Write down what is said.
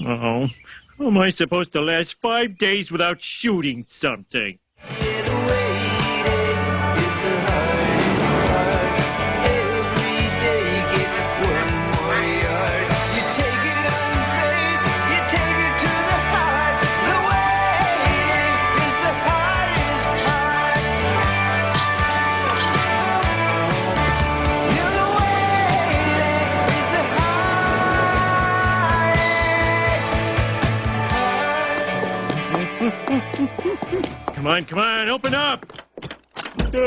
Oh, how am I supposed to last 5 days without shooting something? Come on, open up!